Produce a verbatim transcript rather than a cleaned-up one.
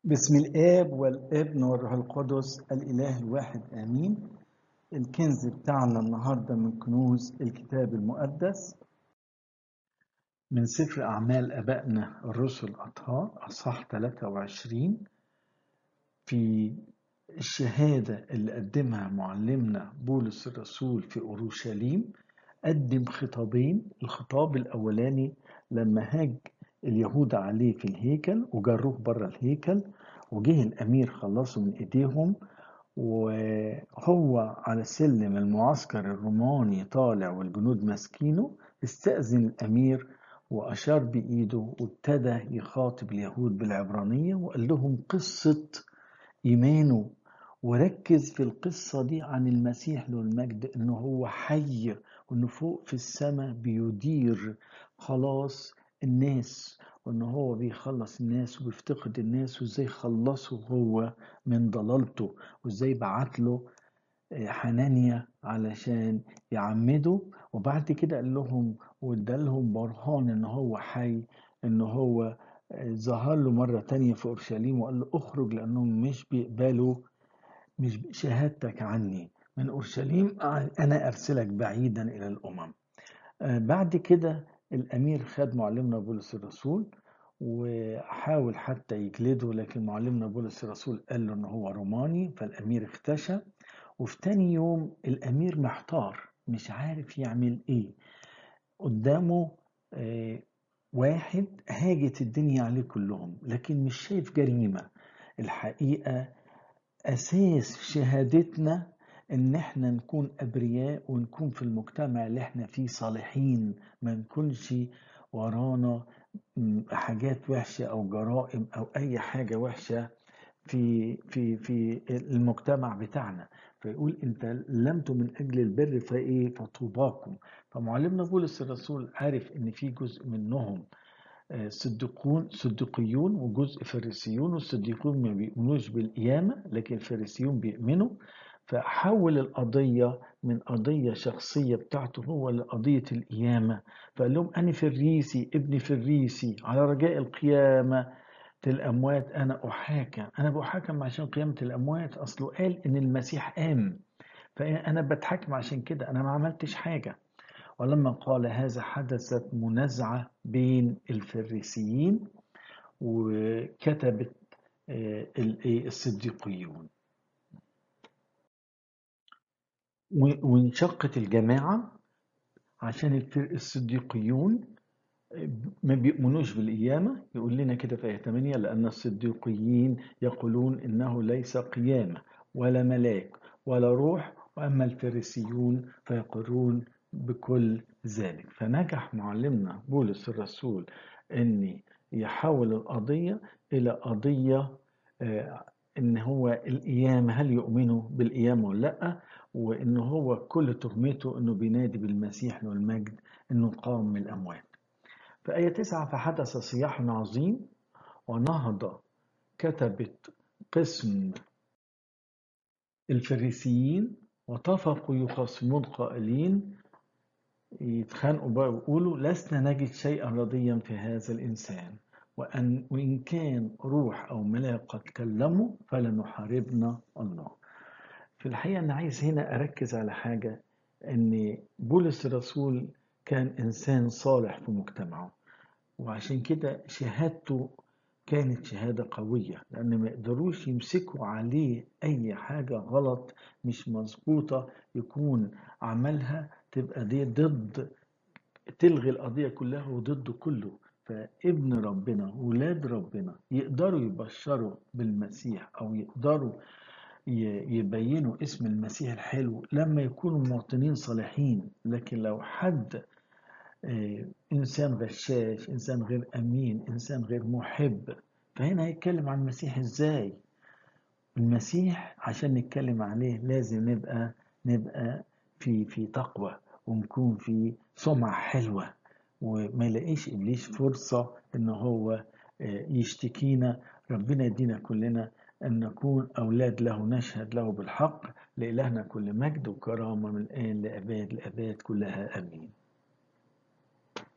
بسم الآب والابن والروح القدس الإله الواحد آمين. الكنز بتاعنا النهاردة من كنوز الكتاب المقدس من سفر أعمال أبائنا الرسل الأطهار أصحاح ثلاثة وعشرين، في الشهادة اللي قدمها معلمنا بولس الرسول في أورشليم. قدم خطابين. الخطاب الأولاني لما هاج اليهود عليه في الهيكل وجروه بره الهيكل، وجه الأمير خلصه من إيديهم، وهو على سلم المعسكر الروماني طالع والجنود ماسكينه. استأذن الأمير وأشار بإيده وابتدى يخاطب اليهود بالعبرانية وقال لهم قصة إيمانه، وركز في القصة دي عن المسيح له المجد، إنه هو حي وإنه فوق في السماء بيدير خلاص الناس، وإنه هو بيخلص الناس وبيفتقد الناس، وإزاي خلصه هو من ضلالته، وإزاي بعت له حنانيا علشان يعمده. وبعد كده قال لهم وادالهم برهان إن هو حي، إن هو ظهر له مرة تانية في أورشليم وقال له اخرج لأنهم مش بيقبلوا مش شهادتك عني من أورشليم، أنا أرسلك بعيدا إلى الأمم. بعد كده الأمير خد معلمنا بولس الرسول وحاول حتى يجلده، لكن معلمنا بولس الرسول قال له إن هو روماني، فالأمير اختشى. وفي تاني يوم الأمير محتار مش عارف يعمل إيه. قدامه آه واحد هاجت الدنيا عليه كلهم، لكن مش شايف جريمة. الحقيقة أساس شهادتنا إن إحنا نكون أبرياء ونكون في المجتمع اللي إحنا فيه صالحين، ما نكونش ورانا حاجات وحشة أو جرائم أو أي حاجة وحشة في في في المجتمع بتاعنا. فيقول انت لمتوا من اجل البر فايه فطوباكم. فمعلمنا بولس الرسول عارف ان في جزء منهم صديقون صديقيون وجزء فريسيون، والصديقون ما بيؤمنوش بالقيامة لكن الفريسيون بيؤمنوا. فحول القضية من قضية شخصية بتاعته هو لقضية القيامة. فقال لهم أنا فريسي ابن فريسي على رجاء القيامة الأموات أنا أحاكم. أنا بحاكم عشان قيامة الأموات، أصله قال إن المسيح قام، فأنا بتحاكم عشان كده، أنا ما عملتش حاجة. ولما قال هذا حدثت منازعة بين الفريسيين وكتبت الصديقيون، وانشقت الجماعة عشان الصديقيون ما بيؤمنوش بالقيامة. يقول لنا كده في آية ثمانية لأن الصديقيين يقولون إنه ليس قيامة ولا ملاك ولا روح، وأما الفريسيون فيقرون بكل ذلك. فنجح معلمنا بولس الرسول أن يحول القضية إلى قضية آه إن هو القيامة، هل يؤمنوا بالقيامة ولا لأ، وإن هو كل تهمته إنه بينادي بالمسيح له المجد إنه قام من الأموات. في آية تسعة فحدث صياح عظيم ونهض كتبة قسم الفريسيين واتفقوا يخاصمون قائلين، يتخانقوا بقى ويقولوا لسنا نجد شيئا رضيا في هذا الإنسان، وأن وإن كان روح أو ملاك قد كلموا فلنحاربنا الله. في الحقيقة أنا عايز هنا أركز على حاجة، أن بولس الرسول كان إنسان صالح في مجتمعه، وعشان كده شهادته كانت شهادة قوية، لأن ما يقدروش يمسكوا عليه أي حاجة غلط مش مظبوطة يكون عملها تبقى دي ضد، تلغي القضية كلها وضد كله. فابن ربنا ولاد ربنا يقدروا يبشروا بالمسيح أو يقدروا يبينوا اسم المسيح الحلو لما يكونوا مواطنين صالحين. لكن لو حد إنسان غشاش، إنسان غير أمين، إنسان غير محب، فهنا هيتكلم عن المسيح إزاي؟ المسيح عشان نتكلم عليه لازم نبقى نبقى في في تقوى، ونكون في سمعة حلوة، وما يلاقيش إبليس فرصة إن هو يشتكينا. ربنا يدينا كلنا أن نكون أولاد له نشهد له بالحق. لإلهنا كل مجد وكرامة من الآن لأباد الأباد كلها آمين.